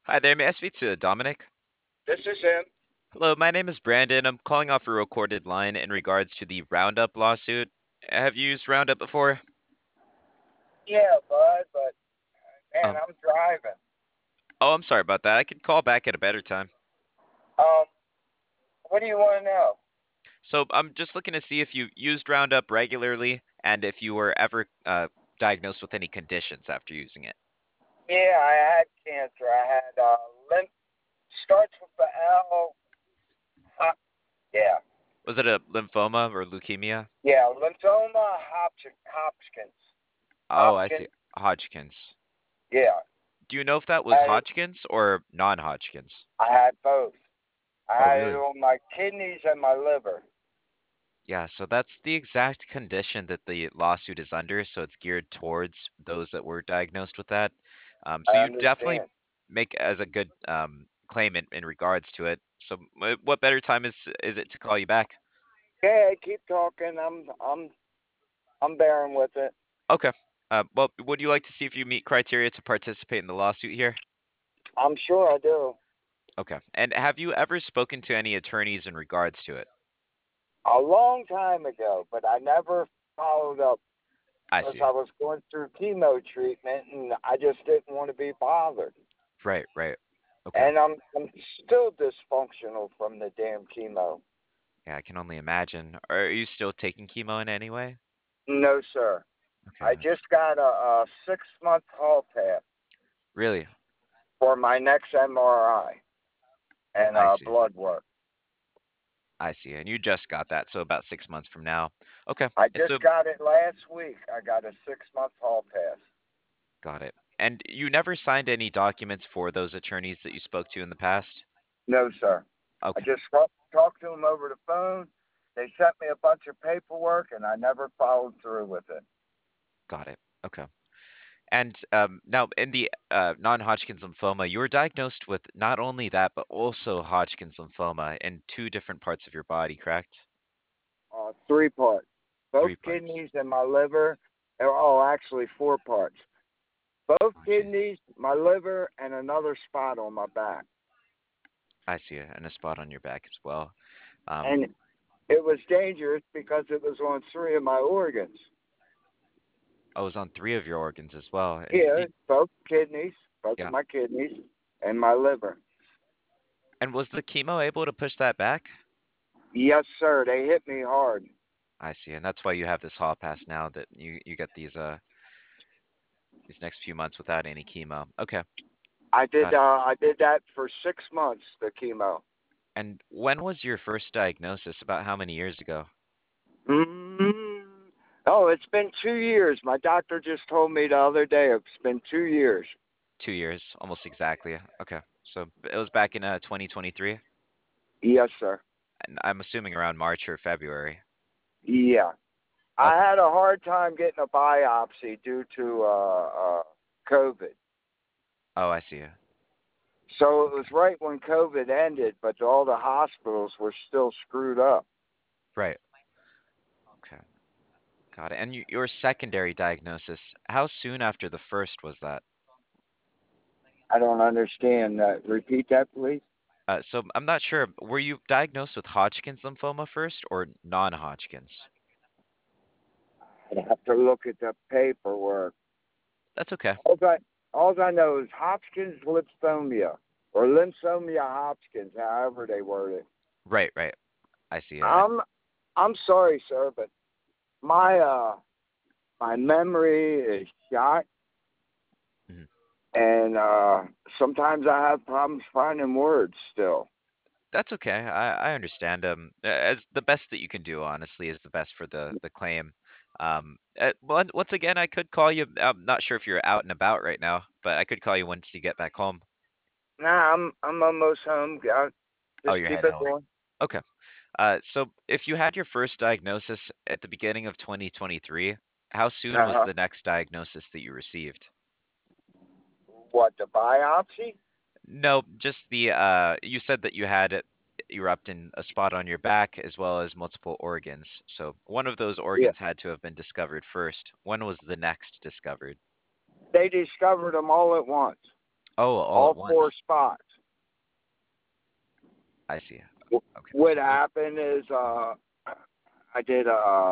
Hi there, may I speak to Dominic? This is him. Hello, my name is Brandon. I'm calling off a recorded line in regards to the Roundup lawsuit. Have you used Roundup before? Yeah, bud, but man, Um, I'm driving. oh, I'm sorry about that. I could call back at a better time. Um, what do you want to know? So I'm just looking to see if you used Roundup regularly and if you were ever diagnosed with any conditions after using it. Yeah, I had cancer. I had lymph. Starts with the L. Yeah, Was it a lymphoma or leukemia? yeah, lymphoma, Hopkins. Oh, I see. Hopkins. Hodgkin's. Yeah, Do you know if that was I Hodgkin's or non-Hodgkin's? I had both. I Oh, had it really? on my kidneys and my liver. Yeah, so that's the exact condition that the lawsuit is under, so it's geared towards those that were diagnosed with that. So I you definitely understand. make as a good claim in regards to it. So what better time is it to call you back? Yeah, keep talking. I'm bearing with it. Okay. Well, would you like to see if you meet criteria to participate in the lawsuit here? I'm sure I do. Okay. And have you ever spoken to any attorneys in regards to it? A long time ago, but I never followed up I because see. I was going through chemo treatment and I just didn't want to be bothered. Right, right. Okay. And I'm still dysfunctional from the damn chemo. Yeah, I can only imagine. Are you still taking chemo in any way? No, sir. Okay, I that's just got a 6 month hall pass really, for my next MRI and I see. blood work. I see. And you just got that, so about 6 months from now. Okay. I And so just got it last week. I got a 6 month hall pass. got it. And you never signed any documents for those attorneys that you spoke to in the past? No, sir. I Okay. just talked to them over the phone. They sent me a bunch of paperwork and I never followed through with it. Got it. Okay. And now in the non-Hodgkin's lymphoma, you were diagnosed with not only that, but also Hodgkin's lymphoma in two different parts of your body, correct? 3 parts. Both Three parts. kidneys and my liver. Oh, actually 4 parts. Both Oh, geez. kidneys, my liver, and another spot on my back. I see it. And a spot on your back as well. Um, And it was dangerous because it was on 3 of my organs. I was on three of your organs as well. And Here, both kidneys, both of yeah. my kidneys, and my liver. And was the chemo able to push that back? Yes, sir. They hit me hard. I see, and that's why you have this hall pass now that you get these next few months without any chemo. Okay, got it. I did that for 6 months. The chemo. And when was your first diagnosis? About how many years ago? mm Oh, it's been 2 years. My doctor just told me the other day it's been 2 years. 2 years, almost exactly. Okay, so it was back in 2023, Yes, sir. and I'm assuming around March or February. Yeah. I Okay. had a hard time getting a biopsy due to COVID. Oh, I see. So it was Okay. right when COVID ended, but all the hospitals were still screwed up. Right. Okay. Got it. And your secondary diagnosis, how soon after the first was that? I don't understand. Repeat that, please. So I'm not sure. Were you diagnosed with Hodgkin's lymphoma first or non-Hodgkin's? I'd have to look at the paperwork. That's okay. All I know is Hopkins lymphomia or lymphomia Hopkins, however they word it. Right, right. I see it. And I'm I'm sorry, sir, but my my memory is shot, mhm. and sometimes I have problems finding words still. That's okay. I understand. As the best that you can do, honestly, is the best for the claim. Once again, I could call you. I'm not sure if you're out and about right now, but I could call you once you get back home. Nah, I'm almost home. Oh, Just you're keep heading it home. going. Okay. So if you had your first diagnosis at the beginning of 2023, how soon was Uh-huh. the next diagnosis that you received? What, the biopsy? No, just the you said that you had it erupt in a spot on your back as well as multiple organs. So one of those Yeah. organs had to have been discovered first. When was the next discovered? They discovered them all at once. Oh, all at all four once. spots. I see. Okay. What So you happened is I did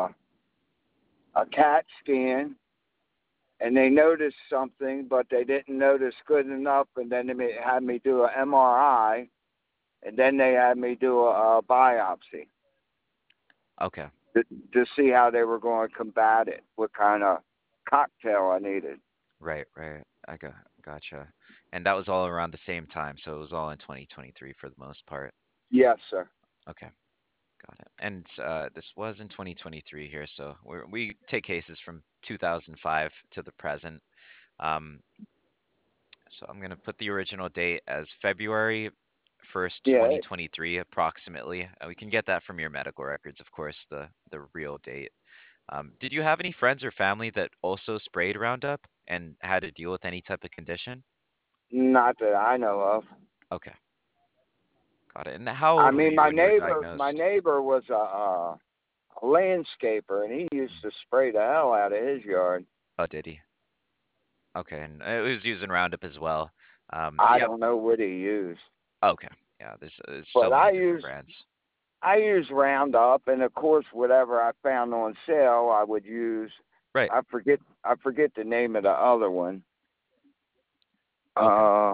a CAT scan, and they noticed something, but they didn't notice good enough, and then they had me do an MRI, and then they had me do a biopsy okay. to, to see how they were going to combat it, what kind of cocktail I needed. Right, right. Gotcha. And that was all around the same time, so it was all in 2023 for the most part. Yes, sir. Okay, got it. And this was in 2023 here, so we take cases from 2005 to the present. Um, so I'm gonna put the original date as February 1st, Yeah. 2023, approximately. We can get that from your medical records, of course, the real date. Did you have any friends or family that also sprayed Roundup and had to deal with any type of condition? Not that I know of. Okay, got it. And how I old were mean, you when you were my diagnosed? neighbor was a landscaper, and he used Mm. to spray the hell out of his yard. Oh, did he? Okay, and it was using Roundup as well. I Yep. don't know what he used, Okay. Yeah, there's so but many different brands. I use Roundup, and of course, whatever I found on sale, I would use. Right. I forget the name of the other one. Okay. Uh,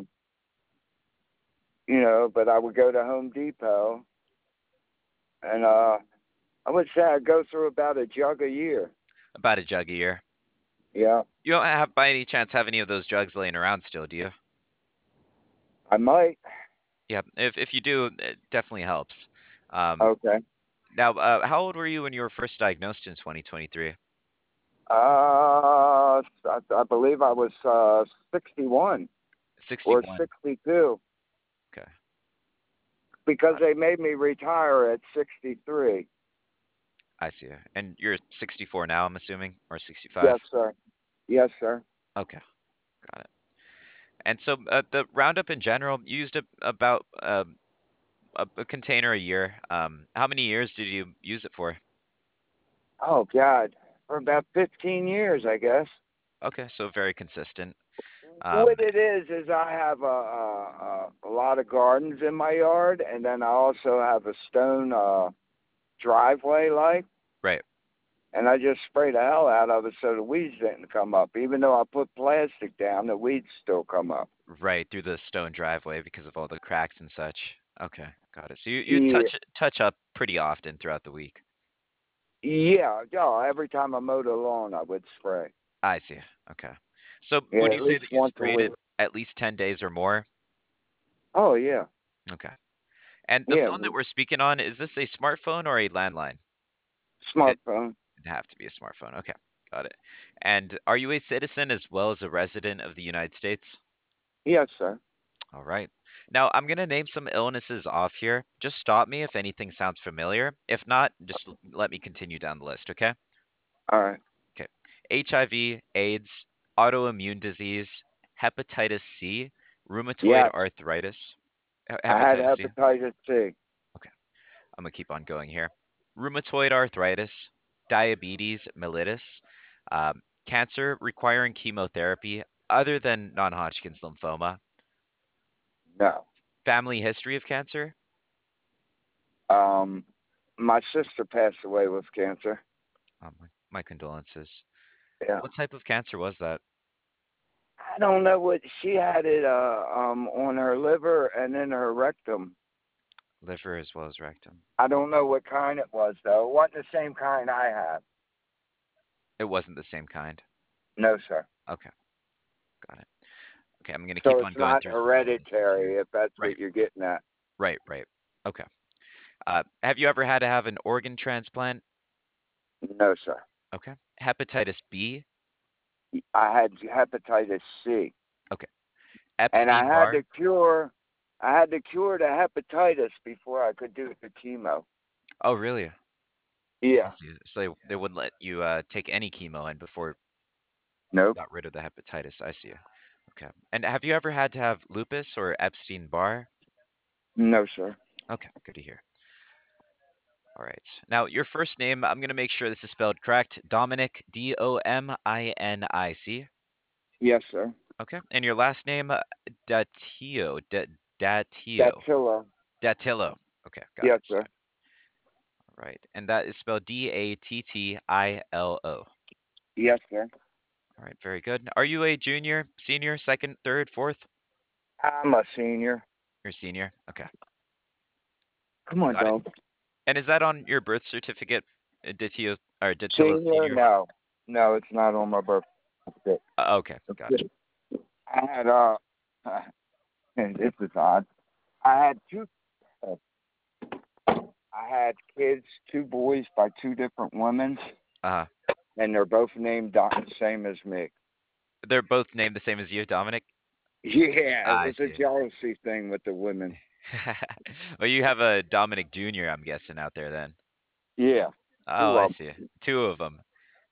but I would go to Home Depot, and I would say I go through about a jug a year. About a jug a year. Yeah, You don't have by any chance have any of those jugs laying around still, do you? I might. Yeah. If you do, it definitely helps. Um, Okay. now, how old were you when you were first diagnosed in 2023? I believe I was 61 or 61. 62 Okay. because Got it. they made me retire at 63. I see. And you're 64 now, I'm assuming, or Yes, 65? sir. Yes, sir. Okay, got it. And so the Roundup in general, you used about a container a year. How many years did you use it for? Oh God, for about 15 years, I guess. Okay, so very consistent. Um, What it is I have a lot of gardens in my yard, and then I also have a stone driveway, like, right, and I just spray the hell out of it so the weeds didn't come up. Even though I put plastic down, the weeds still come up. right through the stone driveway because of all the cracks and such. Okay, got it. So you Yeah, touch up pretty often throughout the week. yeah. Every time I mowed the lawn, I would spray. I see. Okay. So Yeah, would you at say least that you once a sprayed week. it at least 10 days or more? Oh yeah, Okay. And the yeah. phone that we're speaking on, is this a smartphone or a landline? Smartphone. It'd have to be a smartphone. Okay, got it. And are you a citizen as well as a resident of the United States? Yes, sir. All right. Now, I'm going to name some illnesses off here. Just stop me if anything sounds familiar. If not, just let me continue down the list, okay? All right. Okay. HIV, AIDS, autoimmune disease, hepatitis C, rheumatoid Yes, arthritis, I had hepatitis C. hepatitis C. Okay, I'm gonna keep on going here. Rheumatoid arthritis, diabetes mellitus, cancer requiring chemotherapy other than non-Hodgkin's lymphoma, No. family history of cancer. Um, my sister passed away with cancer. My condolences. Yeah. What type of cancer was that? I don't know what she had it on her liver and in her rectum. Liver as well as rectum. I don't know what kind it was though. It wasn't the same kind I had. It wasn't the same kind. No, sir. Okay, got it. Okay, I'm gonna So keep it's on going not through some illnesses here. hereditary if that's Right, what you're getting at. right. Okay. Have you ever had to have an organ transplant? No, sir. Okay. Hepatitis B. I had hepatitis C. Okay. And Epstein-Barr. I had to cure the hepatitis before I could do the chemo. Oh, really? I Yeah. see. So they wouldn't let you take any chemo in before you Nope. got rid of the hepatitis. I see. Okay. And have you ever had to have lupus or Epstein-Barr? No, sir. Okay, good to hear. All right. Now, your first name, I'm going to make sure this is spelled correct. Dominic, Dominic. Yes, sir. Okay. And your last name, Datillo. Datillo. Dattilo. Datillo. Okay, got Yes, it. sir. Right. And that is spelled Dattilo. Yes, sir. All right, very good. Are you a junior, senior, second, third, fourth? I'm a senior. You're a senior. Okay, Come on, got it. dog. And is that on your birth certificate, Datillo or Datillo Senior? Senior? No. No, it's not on my birth certificate. Okay, got it. I had, this is odd. I had two, uh, I had kids, two boys by two different women, Uh, and they're both named the same as me. they're both named the same as you, Dominic? Yeah, it I was a see. jealousy thing with the women. Well, you have a Dominic Jr., I'm guessing, out there then. Yeah, Oh, two I of see. them. Two of them.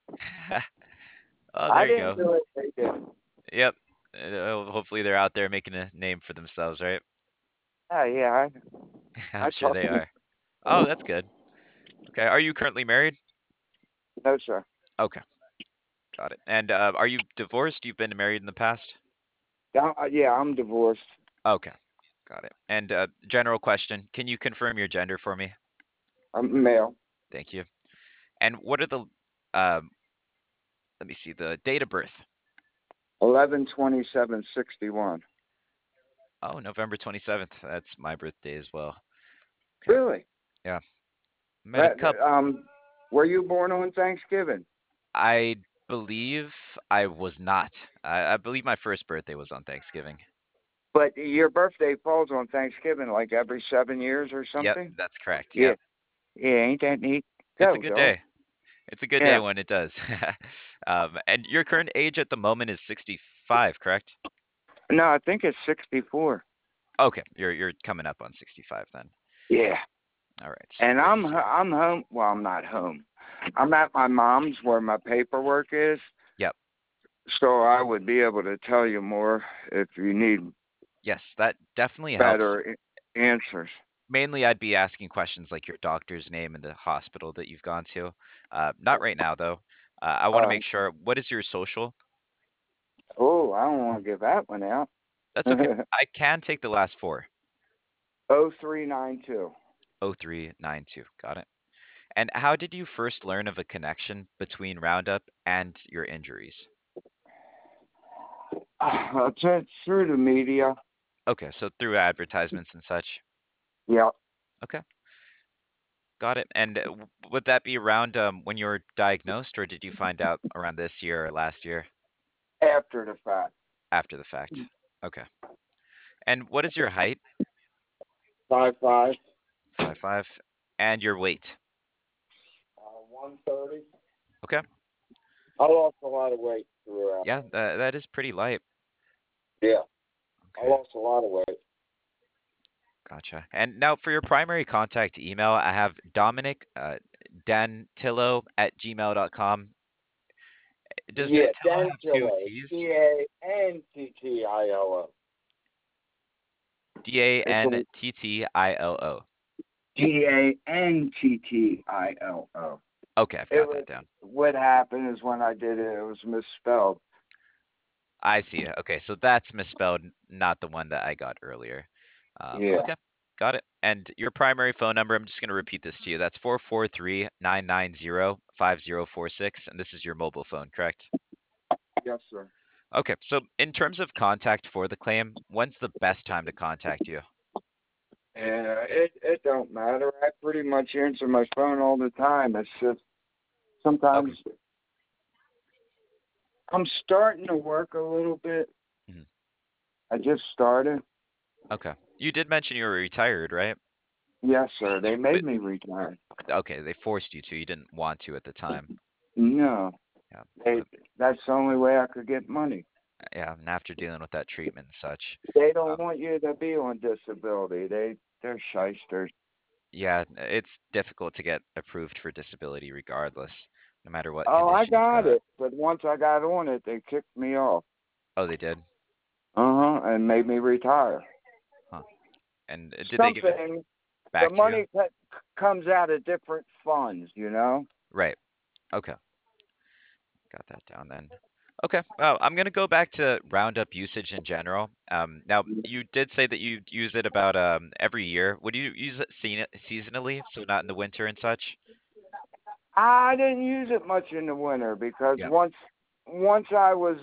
Oh, I there you didn't go. do it, they did. Yep. Hopefully they're out there making a name for themselves, right? Oh, yeah, I'm I sure talked they to them. are. Oh, that's good. Okay. Are you currently married? No, sir. Okay, got it. And are you divorced? You've been married in the past? Yeah, I'm divorced. Okay, got it. And general question, can you confirm your gender for me? I'm male. Thank you. And what are the, um, let me see, the date of birth? 11/27/61. Oh, November 27th. That's my birthday as well. Okay. Really? Yeah. Met a That, couple. were you born on Thanksgiving? I believe I was not. I believe my first birthday was on Thanksgiving. But your birthday falls on Thanksgiving like every 7 years or Yep, something? that's correct. Yeah. Yep. Yeah, ain't that neat? It's a Go, good dog. day. It's a good day Yeah. when it does. And your current age at the moment is 65, correct? No, I think it's 64. Okay, you're coming up on 65 then. Yeah. All right, And great to I'm hear. I'm home. Well, I'm not home. I'm at my mom's where my paperwork is, Yep. so I would be able to tell you more if you need Yes, that definitely helps. better answers. Mainly, I'd be asking questions like your doctor's name and the hospital that you've gone to. Not right now, though. I want to Uh, make sure. What is your social? oh, I don't want to give that one out. That's okay. I can take the last four. 0392. 0392. Got it. And how did you first learn of a connection between Roundup and your injuries? It's through the media. Okay, so through advertisements and such. Yeah, Okay, got it. And would that be around when you were diagnosed, or did you find out around this year or last year after the fact. after the fact? Okay. And what is your height? 5'5", 5'5", and your weight? 130. Okay. I lost a lot of weight throughout. Yeah, that is pretty light. Yeah, I Okay, lost a lot of weight. gotcha. And now for your primary contact email, I have Dominic Dantillo at gmail.com. Does Yeah, Dantillo have two Dantillo. T's? Danttilo. It's a Danttilo. Danttilo. Okay, I've It got was that down. what happened is when I did it, it was misspelled. I see. Okay, so that's misspelled, not the one that I got earlier. Yeah. Okay, got it. And your primary phone number, I'm just going to repeat this to you. That's 443-990-5046, and this is your mobile phone, correct? Yes, sir. Okay, so in terms of contact for the claim, when's the best time to contact you? And it don't matter. I pretty much answer my phone all the time. It's just Okay. sometimes I'm starting to work a little bit. Mhm. I just started. Okay. You did mention you were retired, right? Yes, sir. They But made me retire. okay, they forced you to. You didn't want to at the time. No, Yeah. they. But That's the only way I could get money. yeah, and after dealing with that treatment and such, They don't um, want you to be on disability. They're shysters. yeah, it's difficult to get approved for disability regardless, no matter what Oh, I condition you've got got. it. But once I got on it, they kicked me off. Oh, they did? And made me retire. Huh. And did they give it Something. The back to you? money comes out of different funds. Right. Okay. Got that down then. Okay. Well, I'm gonna go back to Roundup usage in general. Now you did say that you use it about every year. Would you use it seasonally, so not in the winter and such? I didn't use it much in the winter because Yeah. once I was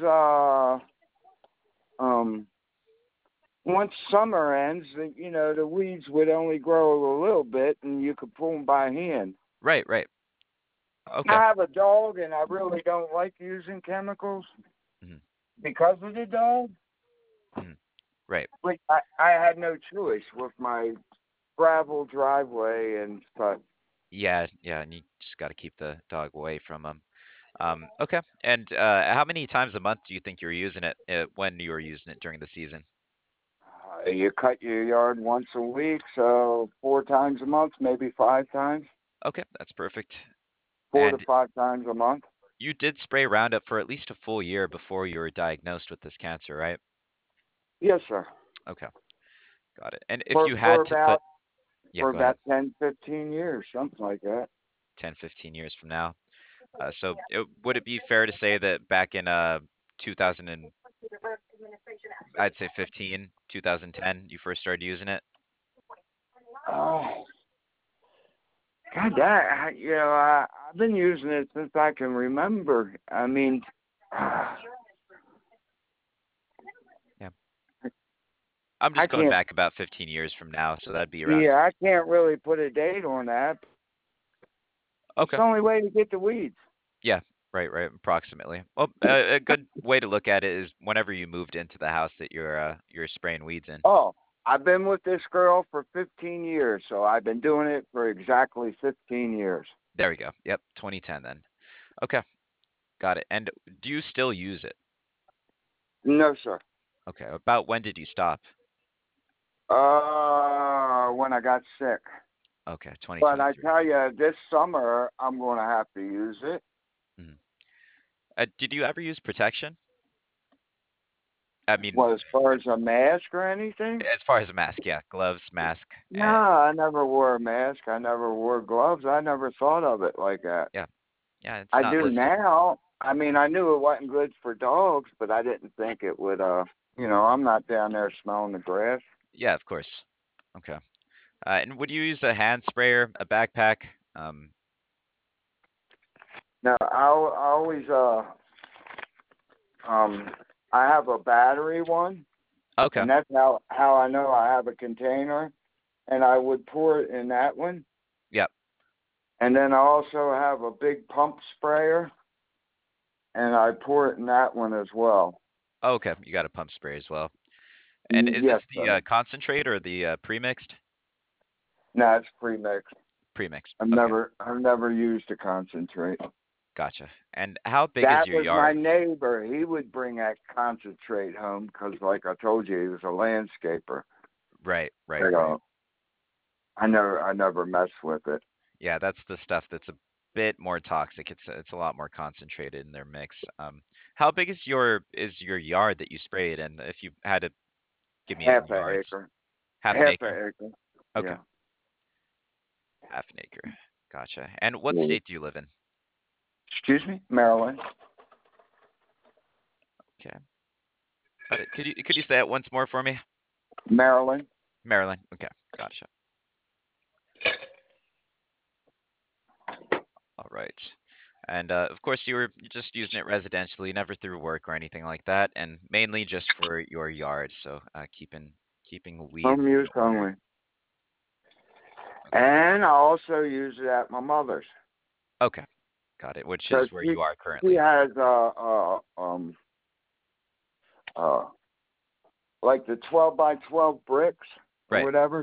um once summer ends, the weeds would only grow a little bit, and you could pull them by hand. Right, right. Okay. I have a dog, and I really don't like using chemicals Hmm. because of the dog. Hmm. Right. But I had no choice with my gravel driveway and such. Yeah, yeah, and you just got to keep the dog away from them. Okay. And how many times a month do you think you're using it when you were using it during the season? You cut your yard once a week, so 4 times a month, maybe 5 times, Okay, that's perfect. four to And five times a month. you did spray Roundup for at least a full year before you were diagnosed with this cancer, right? Yes, sir. Okay, got it. And if For you for had to put, about yeah, for go ahead, about 10, 15 years, something like that. 10, 15 years from now. Would it be fair to say that back in 2000 and I'd say 15, 2010, you first started using it? Oh, God, I've been using it since I can remember. I mean, Yeah. I'm I just going can't. back about 15 years from now, so that'd be around. Yeah, I can't really put a date on that. It's Okay. the only way to get the weeds. Yeah, right, right, approximately. Well, a good way to look at it is whenever you moved into the house that you're spraying weeds in. Oh, I've been with this girl for 15 years, so I've been doing it for exactly 15 years. There we go. Yep, 2010 then. Okay, got it. And do you still use it? No, sir. Okay, about when did you stop? When I got sick. Okay, But I 2023. tell you, this summer I'm going to have to use it. Mhm. Did you ever use protection? I mean, Well, as far as a mask or anything? as far as a mask, yeah, gloves, mask. No, I never wore a mask. I never wore gloves. I never thought of it like that. Yeah, yeah, it's I not do listed. now. I mean, I knew it wasn't good for dogs, but I didn't think it would. I'm not down there smelling the grass. Yeah, of course. Okay. And would you use a hand sprayer, a backpack? Um, No, I always um I have a battery one, okay. and that's how I know I have a container, and I would pour it in that one, Yep. and then I also have a big pump sprayer, and I pour it in that one as well. Okay, you got a pump spray as well. And is Yes, this the sir. concentrate or the pre-mixed? No, it's pre-mixed. Pre-mixed. I've Okay, never I've never used a concentrate. gotcha. And how big is That your was my yard? neighbor. He would bring that concentrate home because, like I told you, he was a landscaper. Right, right, But, right. I never messed with it. Yeah, that's the stuff that's a bit more toxic. It's a lot more concentrated in their mix. How big is your yard that you spray it in? If you had to give me it in Half an yards, acre. half an Half acre. an acre. Okay, Yeah. half an acre. Gotcha. And what Yeah. state do you live in? Excuse me, Maryland. Okay. Got it. Could you say it once more for me? Maryland. Maryland. Okay. Gotcha. All right. And of course, you're just using it residentially, never through work or anything like that, and mainly just for your yard. So keeping Home weeds in use order. only. Okay. And I also use it at my mother's. Okay. Got it. Which Because is where you are she currently. has uh like the 12 by 12 bricks or Right. whatever,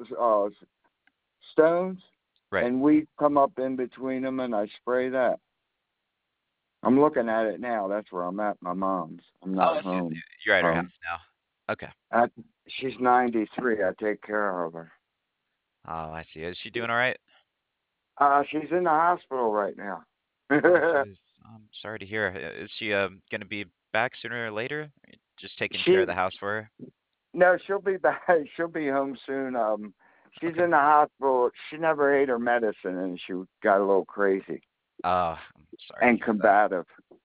stones, Right. and we come up in between them, and I spray that. I'm looking at it now. That's where I'm at. My mom's. I'm Oh, I not see. home. You're at her Um, house now. Okay. she's 93. I take care of her. Oh, I see. Is she doing all right? She's in the hospital right now. Oh, geez. I'm sorry to hear. Is she gonna be back sooner or later? Just taking care of she the house for her? No, she'll be back. She'll be home soon. She's Okay. in the hospital. She never ate her medicine, and she got a little crazy Oh, I'm sorry to and hear that. combative.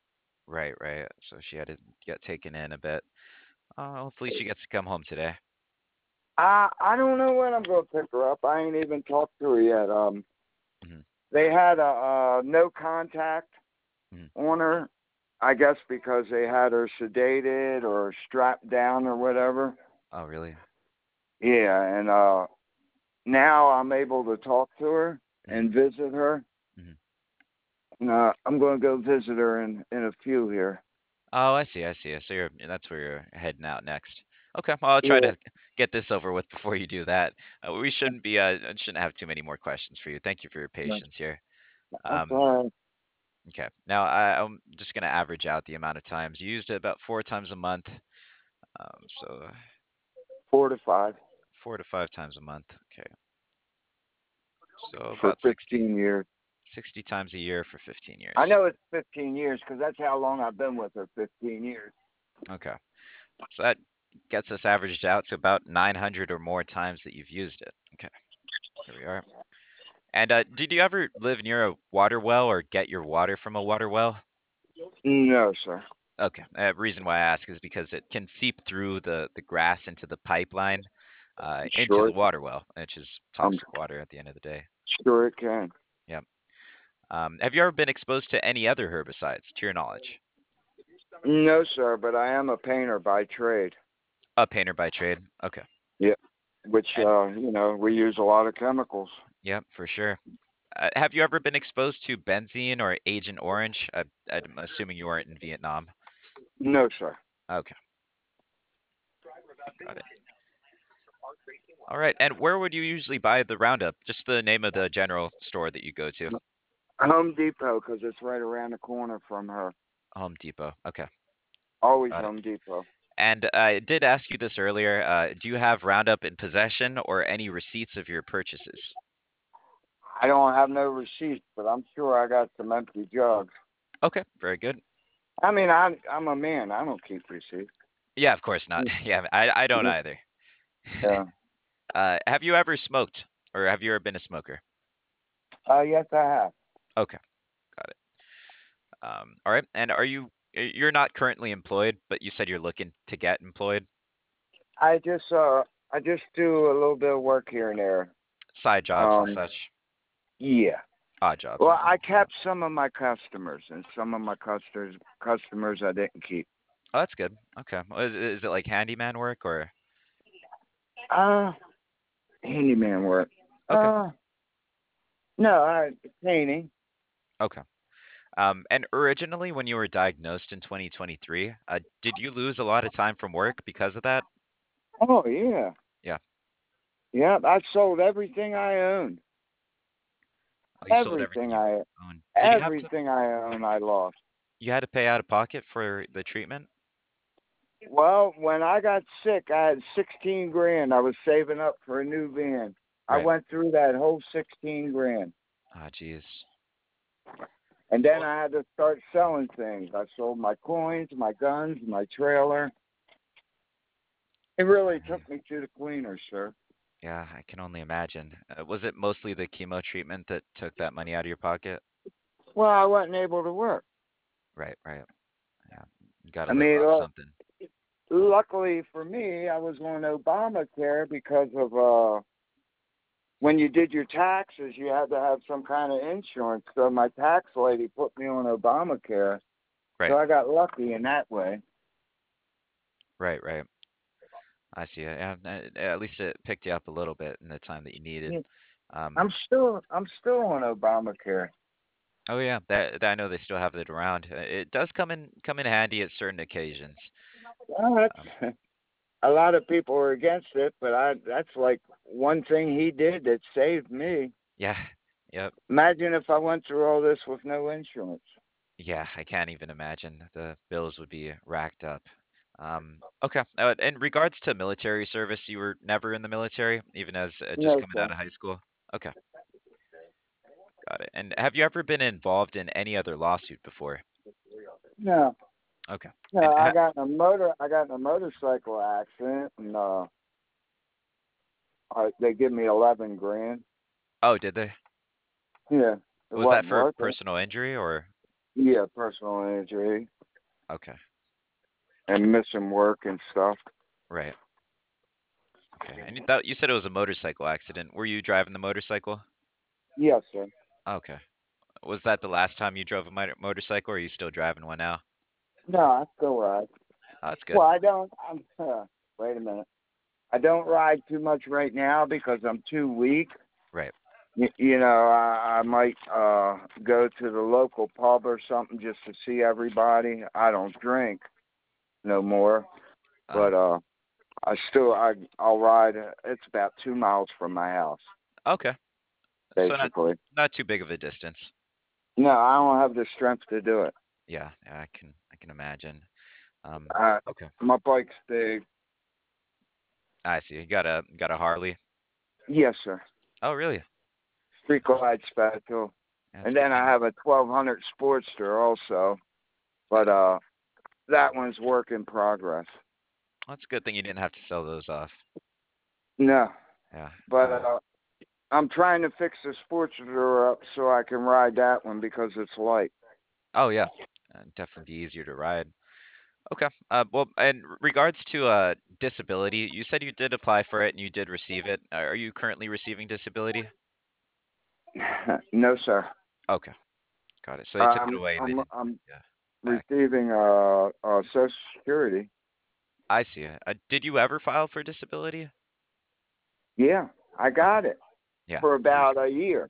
Right, right. So she had to get taken in a bit. Hopefully she gets to come home today. I don't know when I'm gonna pick her up. I ain't even talked to her yet. Hmm. They had a no contact Hmm. on her, I guess because they had her sedated or strapped down or whatever. Oh, really? Yeah, and now I'm able to talk to her Hmm. and visit her. Hmm. And I'm going to go visit her in a few here. Oh, I see, I see. So that's where you're heading out next. Okay, well, I'll try Yeah, to get this over with before you do that. We shouldn't have too many more questions for you. Thank you for your patience here. that's Um, all right. okay. Now I'm just gonna average out the amount of times. You used it about 4 times a month. So 4 to 5 4 to 5 times a month. Okay. So for about 60, 15 years. 60 times a year for 15 I years. know it's 15 years because that's how long I've been with her. 15 years. Okay. So that gets us averaged out to about 900 or more times that you've used it. Okay. Here we are. And did you ever live near a water well or get your water from a water well? No, sir. Okay. Reason why I ask is because it can seep through the grass into the pipeline, into Sure, the water well, which is I'm toxic water at the end of the day. sure it can. Yep. Have you ever been exposed to any other herbicides, to your knowledge? No, sir, but I am a painter by trade. A painter by trade. Okay. Yeah, which And we use a lot of chemicals. yep, for sure. Have you ever been exposed to benzene or Agent Orange? I'm assuming you weren't in Vietnam. No, sir. Okay, got it. All right. And where would you usually buy the Roundup? Just the name of the general store that you go to. Home Depot because it's right around the corner from her. Home Depot. Okay, Always got it. Home Depot. And I did ask you this earlier. Do you have Roundup in possession or any receipts of your purchases? I don't have no receipts, but I'm sure I got some empty jugs. Okay, very good. I mean, I'm a man. I don't keep receipts. Yeah, of course not. Yeah, I don't either. Yeah. Have you ever smoked or have you ever been a smoker? Yes, I have. Okay, got it. All right. And you're not currently employed, but you said you're looking to get employed? I just do a little bit of work here and there. Side jobs and Um, such, yeah. odd jobs. Well, Okay. I kept some of my customers, and some of my customers I didn't keep. Oh, that's good. Okay. Well, is it like handyman work or? Uh, handyman work. Okay. Uh, no, painting. Okay. And originally, when you were diagnosed in 2023, did you lose a lot of time from work because of that? Oh yeah, Yeah. yeah. I sold everything I owned. Oh, you sold everything Everything you I, owned. Did you have to? everything I own, I lost. You had to pay out of pocket for the treatment? Well, when I got sick, I had 16 grand. I was saving up for a new van. I Right. went through that whole 16 grand. Ah, geez. And then Well, I had to start selling things. I sold my coins, my guns, my trailer. It really yeah, took me to the cleaners, sir. yeah, I can only imagine. Was it mostly the chemo treatment that took that money out of your pocket? Well, I wasn't able to work. Right, right. Yeah, you got to I live mean, off something. luckily for me, I was on Obamacare because of when you did your taxes, you had to have some kind of insurance. So my tax lady put me on Obamacare. So Right, I got lucky in that way. right, right. I see. Yeah, at least it picked you up a little bit in the time that you needed. Yeah, Um, I'm still on Obamacare. oh yeah, that I know they still have it around. It does come in handy at certain occasions. Well, Um, that's a lot of people are against it, but that's like one thing he did that saved me. yeah, yep, Imagine if I went through all this with no insurance. yeah. I can't even imagine the bills would be racked up. Okay. In regards to military service, you were never in the military, even as just No, coming sir. out of high school. Okay, got it. And have you ever been involved in any other lawsuit before? No, Okay. no. And I got in a motorcycle accident, and they give me 11 grand. oh, did they? Yeah, it Was that wasn't for worth it. personal injury or? Yeah, personal injury. Okay. and missing work and stuff. Right. Okay. And you said it was a motorcycle accident. Were you driving the motorcycle? Yes, sir. Okay. Was that the last time you drove a motorcycle, or are you still driving one now? No, I still ride. Oh, that's good. Well, I don't. Wait a minute. I don't ride too much right now because I'm too weak. Right. I might go to the local pub or something just to see everybody. I don't drink no more, Uh, but I'll ride. It's about 2 miles from my house, okay. So basically. not too big of a distance. No, I don't have the strength to do it. Yeah, yeah, I can imagine. Uh, Okay. my bike's big. I see. You got a Harley. Yes, sir. Oh, really? Street glide special, That's and a good then I thing. have a 1200 Sportster also, but that one's work in progress. That's a good thing you didn't have to sell those off. No, Yeah. but I'm trying to fix the Sportster up so I can ride that one because it's light. Oh, yeah. Definitely be easier to ride. Okay. Well, in regards to disability, you said you did apply for it and you did receive it. Are you currently receiving disability? No, sir. Okay, got it. So they took it away and they didn't I'm give it back. receiving Social Security. I see. Did you ever file for disability? Yeah, I Okay. got it Yeah. for So about a year.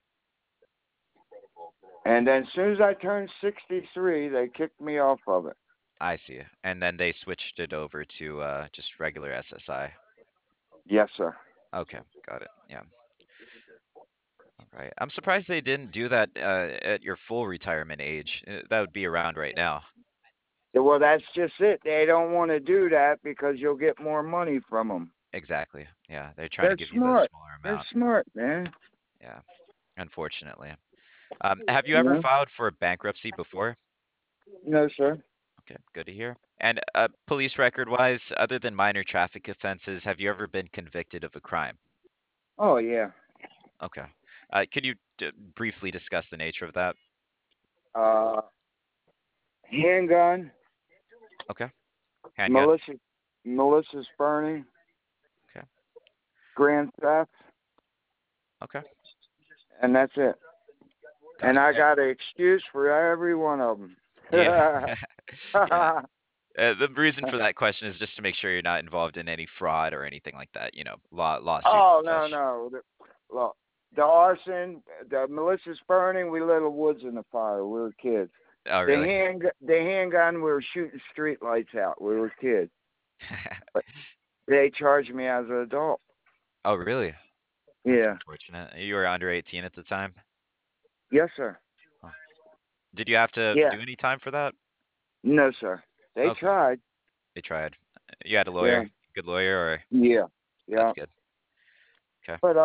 And then as soon as I turned 63, they kicked me off of it. I see. And then they switched it over to just regular SSI. Yes, sir. Okay, got it. Yeah. All right. I'm surprised they didn't do that at your full retirement age. That would be around right now. Yeah, well, that's just it. They don't want to do that because you'll get more money from them. Exactly. Yeah, they're trying to They're give you the smart. smaller They're amount. smart, man. Yeah, unfortunately. Have you ever Yeah. filed for bankruptcy before? No, sir. Okay, good to hear. And police record wise, other than minor traffic offenses, have you ever been convicted of a crime? Oh, yeah. Okay. Could you briefly discuss the nature of that? Uh, handgun, Okay. Handgun. Melissa, Melissa's burning, Okay. grand theft, Okay. and that's it. Got And it. I got an excuse for every one of them. Yeah. Yeah. The reason for that question is just to make sure you're not involved in any fraud or anything like that, lawsuits Oh, and no, such. no. Look, the arson, the Melissa's burning, we lit the woods in the fire. We were kids. Oh, really? The handgun, we were shooting street lights out. We were kids. But they charged me as an adult. Oh, really? That's Yeah. unfortunate. You were under 18 at the time? Yes, sir. Huh. Did you have to Yeah. do any time for that? No, sir. They Okay. tried. They tried. You had a Yeah. lawyer? Good lawyer, or Yeah. that's Yeah. good. Okay. But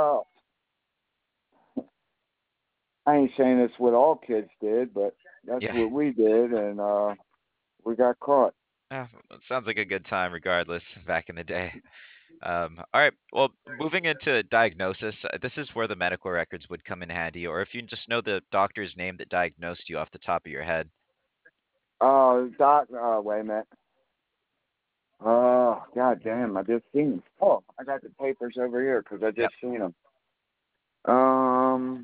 I ain't saying that's what all kids did, but that's Yeah. what we did, and we got caught. Yeah, it sounds like a good time regardless back in the day. All right. Well, moving into diagnosis, this is where the medical records would come in handy, or if you just know the doctor's name that diagnosed you off the top of your head. Doc. Wait a minute. Oh, god damn! I just seen them. Oh, I got the papers over here because I Yep. just seen them. Um,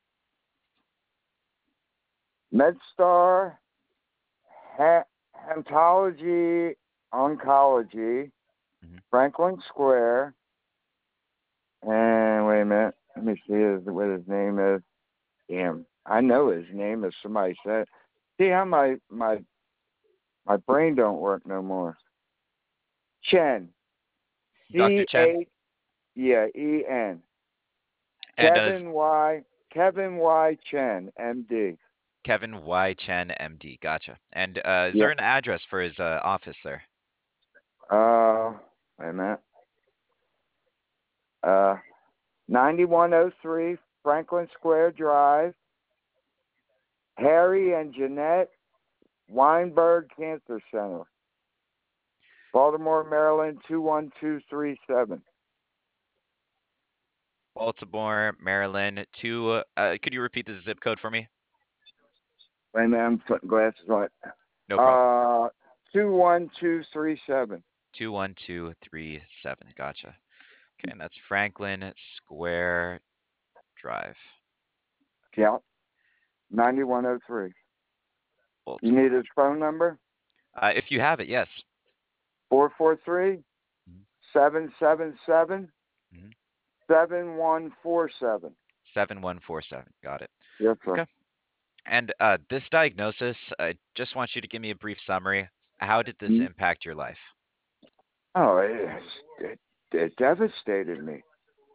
MedStar, Hematology, Oncology, Hmm. Franklin Square, and wait a minute. Let me see what his name is. Damn, I know his name is somebody said. See how my brain don't work no more. Chen, Dr. Chen C-H, yeah, E-N. and does Kevin Y. Chen, M.D. Kevin Y. Chen, MD. Gotcha. And is Yeah. there an address for his office there? Uh, wait a minute. Uh, 9103 Franklin Square Drive, Harry and Jeanette Weinberg Cancer Center, Baltimore, Maryland 21237. Baltimore, Maryland. Two. Could you repeat the zip code for me? Wait a minute, I'm putting glasses on. No problem. 21237. 21237. Gotcha. Okay, and that's Franklin Square Drive, Yeah, 9103. You Baltimore. need his phone number? If you have it, yes. 443 Mhm, 777 mhm. 7147. 7147. Got it. Yes, sir. Okay. And this diagnosis, I just want you to give me a brief summary. How did this Mhm. impact your life? Oh, it devastated me.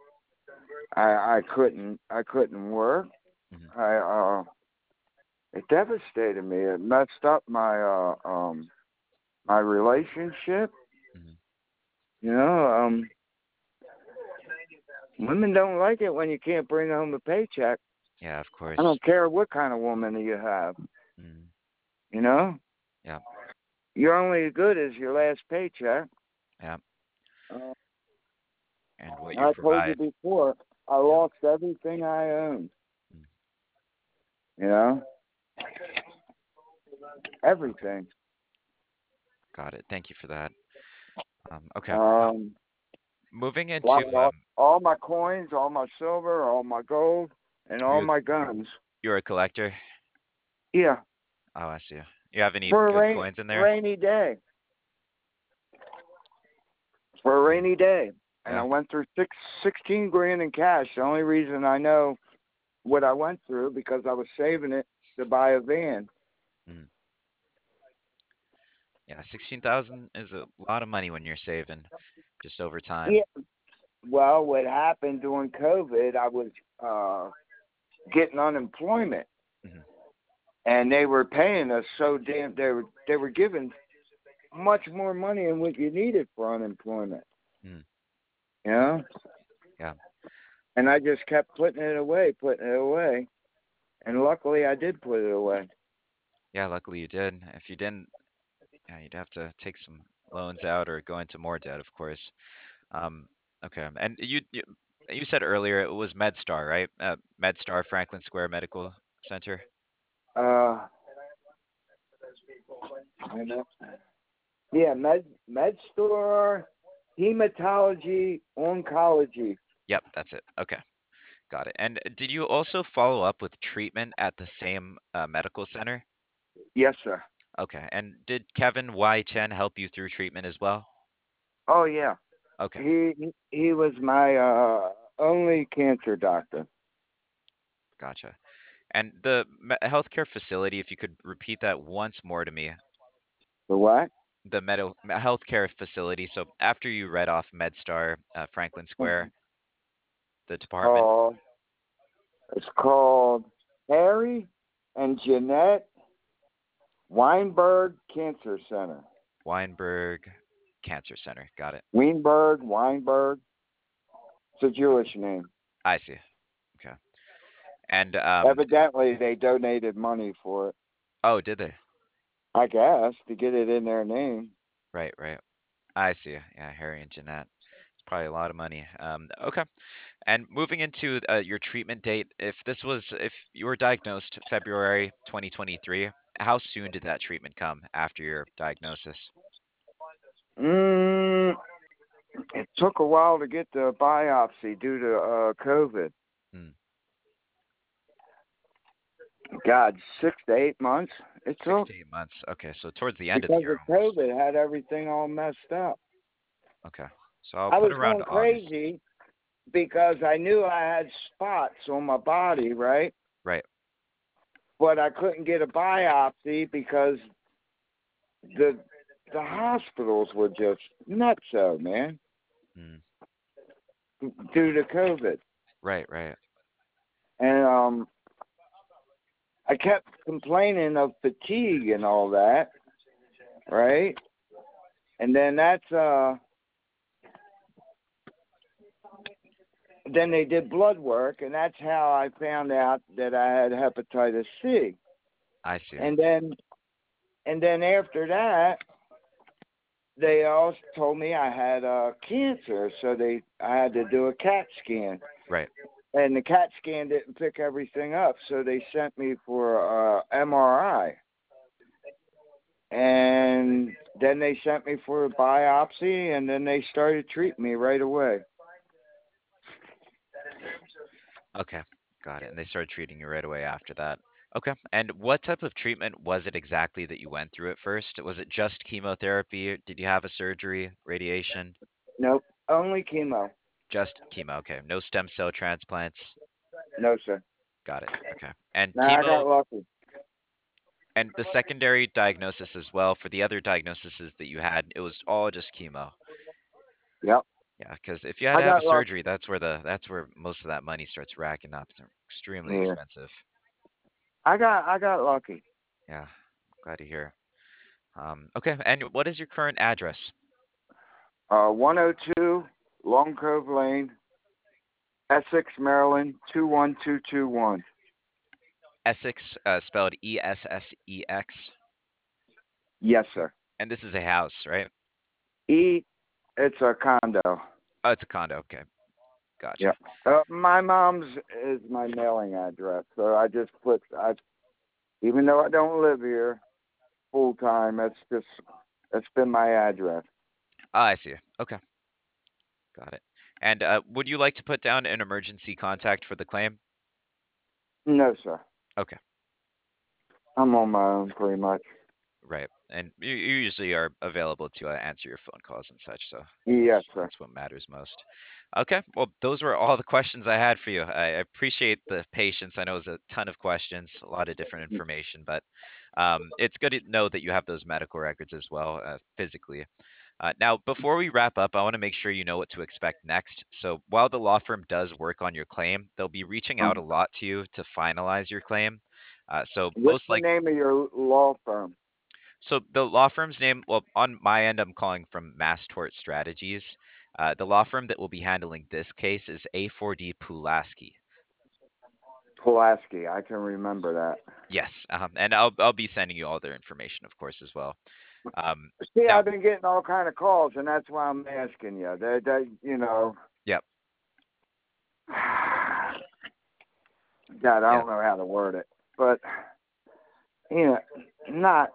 I couldn't work. Hmm. I it devastated me. It messed up my relationship. Hmm. You know, women don't like it when you can't bring home a paycheck. Yeah, of I course. don't care what kind of woman you have. Hmm. You know, Yeah, you're only as good as your last paycheck. yeah. Uh, And what you I told you provide. before, I Yeah. lost everything I owned. Mm. You know, everything. Got it. Thank you for that. Okay. Um, Moving into, like all my coins, all my silver, all my gold, and are all my guns. you're a collector? Yeah, Oh, I see. You have any for a good coins in there? rainy day. For a Mm. rainy day. And I Yeah. went through 16 grand in cash. The only reason I know what I went through because I was saving it to buy a van. Mm. Yeah, 16,000 is a lot of money when you're saving just over time. Yeah. Well, what happened during COVID, I was uh, getting unemployment, Hmm. and they were paying us so damn. They were giving much more money than what you needed for unemployment. Mm. You know, Yeah. and I just kept putting it away, and luckily I did put it away. Yeah, luckily you did. If you didn't, yeah, you'd have to take some loans out or go into more debt, of course. Um, okay. And you said earlier it was MedStar, right? MedStar Franklin Square Medical Center. Uh, I know. Yeah, med store, hematology, oncology. Yep, that's it. Okay, got it. And did you also follow up with treatment at the same medical center? Yes, sir. Okay. And did Kevin Y. Chen help you through treatment as well? Oh yeah. Okay, He was my only cancer doctor. gotcha. And the healthcare facility, if you could repeat that once more to me, The what? the healthcare facility. So after you read off MedStar, Franklin Square, the department, Oh, it's called Harry and Jeanette Weinberg Cancer Center. Weinberg Cancer Center. Got it. Weinberg. It's a Jewish name. I see. Okay. And Evidently, they donated money for it. oh, did they? I guess to get it in their name. Right, right. I see. Yeah, Harry and Jeanette. It's probably a lot of money. Okay. And moving into your treatment date, if you were diagnosed February 2023, how soon did that treatment come after your diagnosis? Mm, it took a while to get the biopsy due to COVID. Hmm. God, 6 to 8 months it Six took to 8 months. Okay, so towards the end of the because year of almost. COVID had everything all messed up. Okay. So I'll I put was around going August. crazy because I knew I had spots on my body, right? Right. But I couldn't get a biopsy because the the hospitals were just nutso, man, Mm. due to COVID. Right, right. And I kept complaining of fatigue and all that, right? And then then they did blood work, and that's how I found out that I had hepatitis C. I see. And then after that, they also told me I had cancer, so I had to do a CAT scan, Right. and the CAT scan didn't pick everything up, so they sent me for MRI. And Then they sent me for a biopsy, and then they started treating me right away. Okay, got it. And they started treating you right away after that. Okay. And what type of treatment was it exactly that you went through at first? Was it just chemotherapy? Did you have a surgery, radiation? Nope, only chemo. Just chemo. Okay. No stem cell transplants. No, sir. Got it. Okay. And Now I got chemo lucky. and the secondary diagnosis as well for the other diagnoses that you had, it was all just chemo. Yep, Yeah, because if you had I to have a got lucky. surgery, that's where most of that money starts racking up. It's extremely Yeah, expensive. I got lucky. Yeah, glad to hear. Okay, and what is your current address? 102 Long Cove Lane, Essex, Maryland 21221. Essex, spelled Essex. Yes, Okay. sir. And this is a house, right? E, it's a condo. Oh, it's a condo. Okay, gotcha. Yep. My mom's is my mailing address, so I just put even though I don't live here full time, it's been my address. Ah, I see. Okay, got it. And would you like to put down an emergency contact for the claim? No, sir. Okay. I'm on my own pretty much. Right. And you usually are available to answer your phone calls and such, so Yes, sir. that's what matters most. Okay. Well, those were all the questions I had for you. I appreciate the patience. I know it was a ton of questions, a lot of different information, but it's good to know that you have those medical records as well, physically. Now, before we wrap up, I want to make sure you know what to expect next. So, while the law firm does work on your claim, they'll be reaching out a lot to you to finalize your claim. So, What's most the like name of your law firm? so the law firm's name, well, on my end, I'm calling from Mass Tort Strategies. The law firm that will be handling this case is A4D Pulaski. Pulaski. I can remember that. Yes, and I'll be sending you all their information, of course, as well. See, Now, I've been getting all kind of calls, and that's why I'm asking you. You know, yep, God, I yeah, don't know how to word it, but you know, not.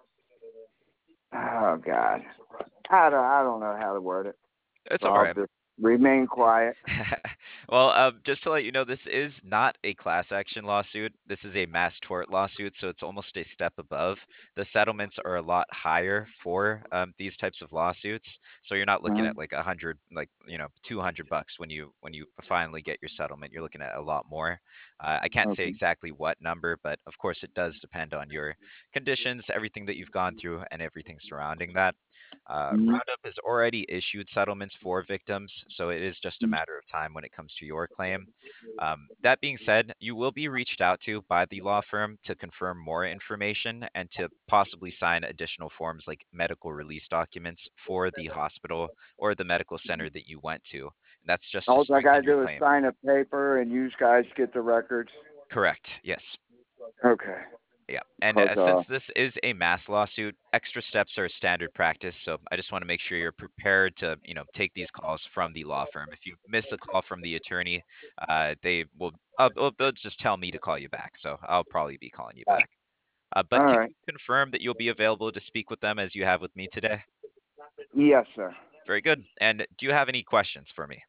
Oh God, I don't know how to word it. it's So all I'll right. just remain quiet. Well, just to let you know, this is not a class action lawsuit. This is a mass tort lawsuit, so it's almost a step above. The settlements are a lot higher for these types of lawsuits. So you're not looking Uh-huh. at like 100, like $200 when you finally get your settlement. You're looking at a lot more. I can't say Okay. exactly what number, but of course it does depend on your conditions, everything that you've gone through, and everything surrounding that. Mhm. Roundup has already issued settlements for victims, so it is just a matter of time when it comes to your claim. That being said, you will be reached out to by the law firm to confirm more information and to possibly sign additional forms like medical release documents for the hospital or the medical center that you went to. And that's just to All I strengthen gotta your do is claim. sign a paper, and you guys get the records. Correct. Yes. Okay. Yeah. And Cause since this is a mass lawsuit, extra steps are standard practice. So I just want to make sure you're prepared to, take these calls from the law firm. If you miss a call from the attorney, they will, they'll just tell me to call you back. So I'll probably be calling you back. But all can right. you confirm that you'll be available to speak with them as you have with me today? Yes, sir. Very good. And do you have any questions for me?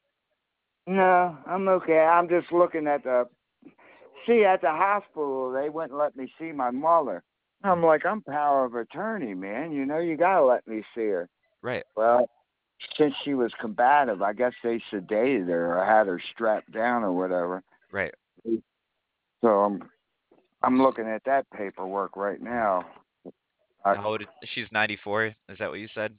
No, I'm okay. I'm just looking at the. See, at the hospital, they wouldn't let me see my mother. I'm Mhm. like, I'm power of attorney, man. You know, you gotta let me see her. Right. Well, since she was combative, I guess they sedated her or had her strapped down or whatever. Right. So I'm Understood. looking at that paperwork right Yeah. now. Uh, How old? She's 94. Is that what you said?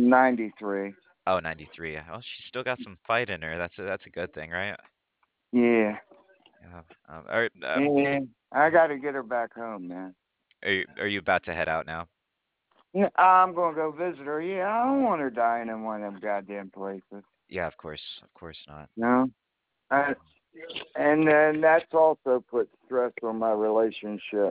93. Oh, 93. Oh, she's still got some fight in her. That's a good thing, right? Yeah. Yeah. All right. And I got to get her back home, man. Are you about to head out now? Yeah, I'm going to go visit her. Yeah, I don't want her dying in one of them goddamn places. Yeah, of course. Of course not. No. I, and then that's also put stress on my relationship,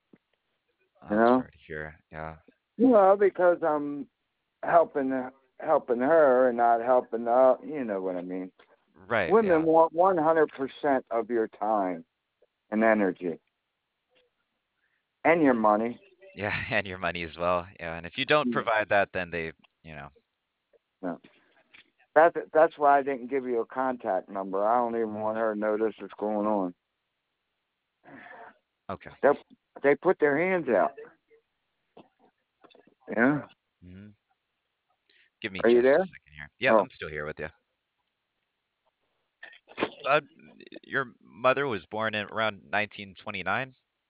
you I'm know? sorry to hear. Yeah. Well, because I'm helping helping her and not helping the, you know what I mean. Right. Women Yeah. want 100% of your time and energy and your money. Yeah, and your money as well. Yeah, and if you don't Yeah. provide that, then they, you know, No. That's why I didn't give you a contact number. I don't even want her to know this is going on. okay. They they put their hands out. Yeah. Hmm. Give me Are you just a there? second here. Yep, Oh. I'm still here with you. Uh, your mother was born in around 1929,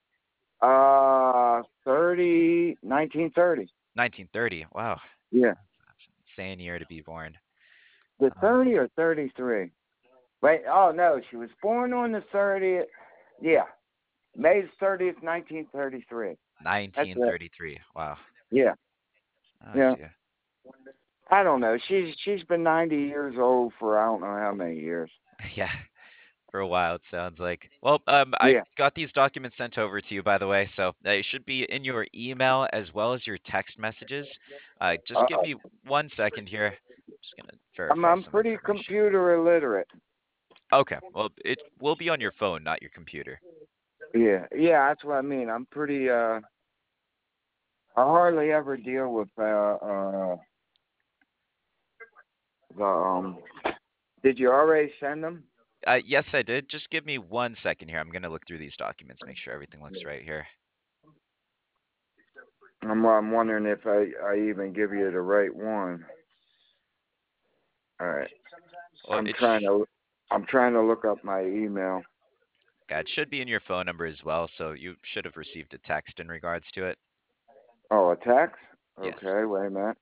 1930. 1930. Wow, Yeah. that's an insane year to be born. The Um, 30 or 33? Wait. Oh no, she was born on the 30th. Yeah, May 30th, 1933. That's it. 1933. Wow. Yeah. Oh, Yeah. dear. I don't know. She's been 90 years old for I don't know how many years. Yeah, for a while, it sounds like. Well, I Yeah. got these documents sent over to you, by the way, so they should be in your email as well as your text messages. Just give Uh-oh. me 1 second here. Just gonna I'm verify I'm some pretty information. computer illiterate. Okay, well, it will be on your phone, not your computer. Yeah. Yeah, that's what I mean. I'm pretty I hardly ever deal with the did you already send them? Yes, I did. Just give me 1 second here. I'm gonna look through these documents, make sure everything looks right here. I'm wondering if I even give you the right one. All right. Well, I'm trying to look up my email. yeah, it should be in your phone number as well, so you should have received a text in regards to it. Oh, a text? Yes, Okay, wait a minute.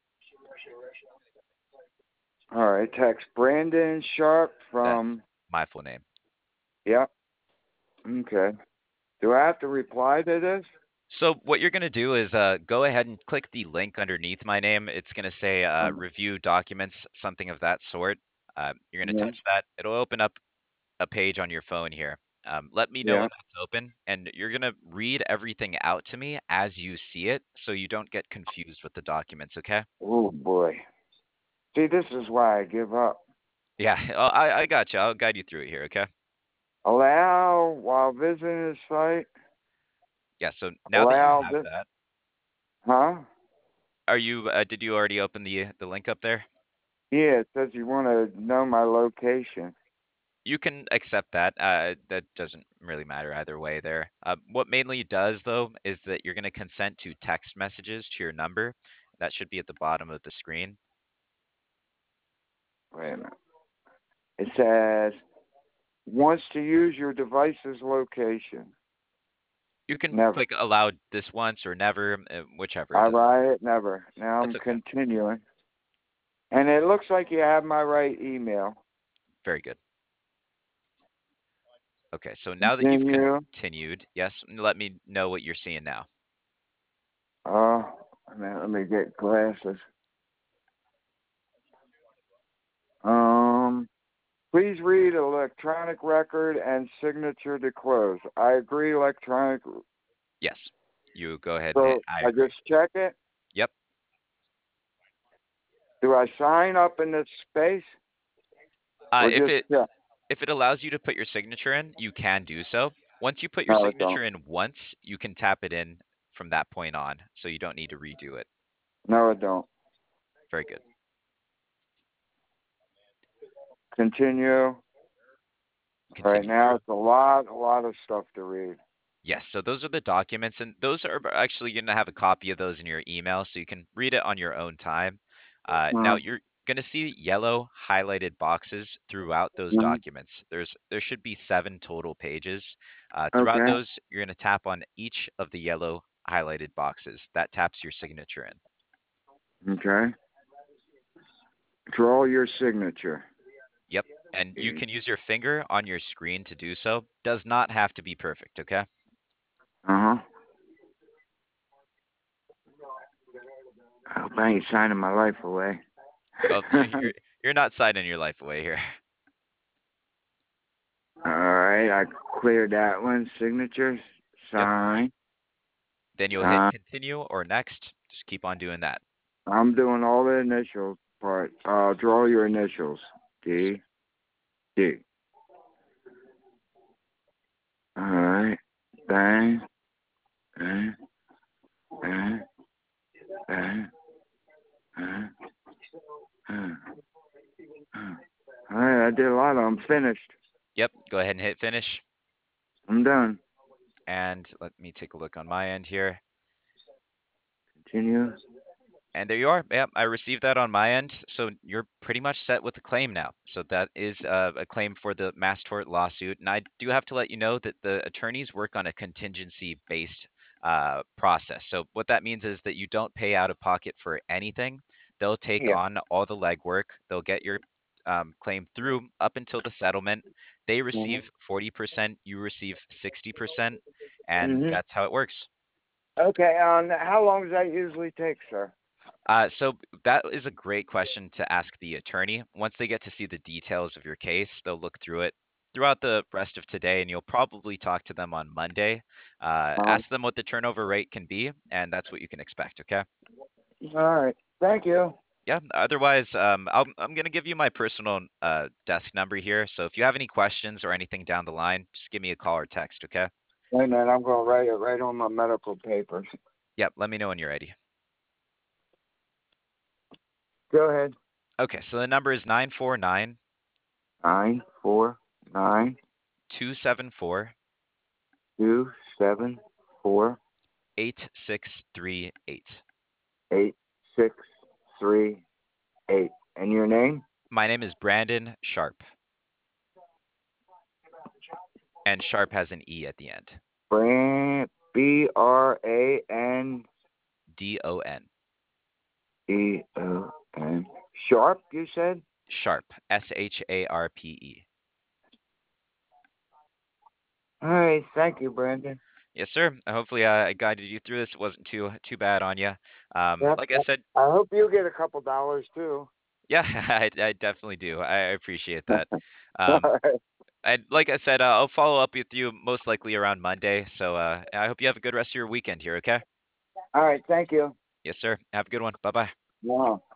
All right, text Brandon Sharp that's from. my full name. Yep. Okay. Do I have to reply to this? So what you're gonna do is go ahead and click the link underneath my name. It's gonna say review documents, something of that sort. You're gonna Yeah. touch that. It'll open up a page on your phone here. Let me know Yeah. when that's open, and you're gonna read everything out to me as you see it, so you don't get confused with the documents. Okay? Oh boy. See, this is why I give up. Yeah, I got you. I'll guide you through it here. Okay? Allow while visiting the site. Yeah. So now that you Allow have this. that, Huh? are you? Did you already open the link up there? Yeah, it says you want to know my location. You can accept that. That doesn't really matter either way there. What mainly does, though, is that you're going to consent to text messages to your number. That should be at the bottom of the screen. Wait a minute. It says wants to use your device's location. You can Never. click allow this once or never, whichever. It I doesn't. write it never. Now That's I'm okay. continuing. And it looks like you have my right email. Very good. Okay, so now that you've Continue. continued, yes, let me know what you're seeing now. Uh, man, let me get glasses. Um, please read electronic record and signature to close. I agree, electronic. Yes, you go ahead and hit So I I agree. just check it. Yep. Do I sign up in this space or If just it check? If it allows you to put your signature in, you can do so. Once you put your No, it don't. signature in once, you can tap it in from that point on, so you don't need to redo it. No, it don't. Very good. Continue. Right Continue now, through. it's a lot of stuff to read. Yes, so those are the documents, and those are actually going to have a copy of those in your email, so you can read it on your own time. Now Mm-hmm. you're going to see yellow highlighted boxes throughout those Mm-hmm. documents. There should be 7 total pages. Throughout Okay. those, you're going to tap on each of the yellow highlighted boxes. That taps your signature in. Okay. Draw your signature. Yep. And you can use your finger on your screen to do so. Does not have to be perfect, okay? Uh-huh. I hope I ain't signing my life away. Well, you're not signing your life away here. All right, I cleared that one. Signatures, Yep. sign, Then you'll hit sign. continue or next. Just keep on doing that. I'm doing all the initial part. Draw your initials. Yes, sir. D, D. All right. Bang, bang. Uh, uh, uh, uh, All right, I did a lot of them. Finished. Yep, go ahead and hit finish. I'm done. And let me take a look on my end here. Continue. And there you are. Yep, I received that on my end. So you're pretty much set with the claim now. So that is a claim for the mass tort lawsuit. And I do have to let you know that the attorneys work on a contingency-based process. So what that means is that you don't pay out of pocket for anything. They'll take Yeah. on all the legwork. They'll get your claim through up until the settlement. They Mhm. receive 40%, you receive 60%, and Mhm. that's how it works. Okay. How long does that usually take, sir? So that is a great question to ask the attorney. Once they get to see the details of your case, they'll look through it throughout the rest of today, and you'll probably talk to them on Monday. Um. Ask them what the turnover rate can be, and that's what you can expect. Okay? All right. Thank you. Yeah. Otherwise, I'm gonna give you my personal desk number here. So if you have any questions or anything down the line, just give me a call or text. Okay? Wait a minute. I'm going to write it right on my medical papers. Yep. Let me know when you're ready. Go ahead. Okay. So the number is 949 949 274 274 8638. 8638. And your name? My name is Brandon Sharp, and Sharp has an E at the end. Brandon. Don. Sharp, you said? Sharp. Sharpe. All right. Thank you, Brandon. Yes, sir. Hopefully, I guided you through this. It wasn't too bad on you. Yep. Like I said, I hope you get a couple dollars too. yeah, I definitely do. I appreciate that. All Um, right. and like I said, I'll follow up with you most likely around Monday. So I hope you have a good rest of your weekend here. Okay? All right. Thank you. Yes, sir. Have a good one. Bye bye. Wow.